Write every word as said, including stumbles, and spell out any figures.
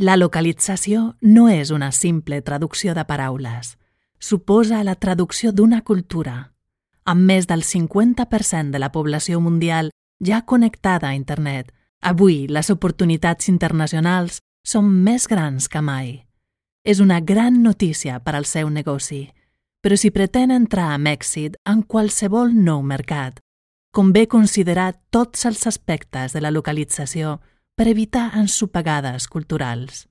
La localització no és una simple traducció de paraules. Suposa la traducció d'una cultura. Amb més del cinquanta per cent de la població mundial ja connectada a internet, avui les oportunitats internacionals són més grans que mai. És una gran notícia per al seu negoci, però si pretén entrar amb èxit en qualsevol nou mercat, convé considerar tots els aspectes de la localització per evitar ensopegades culturals.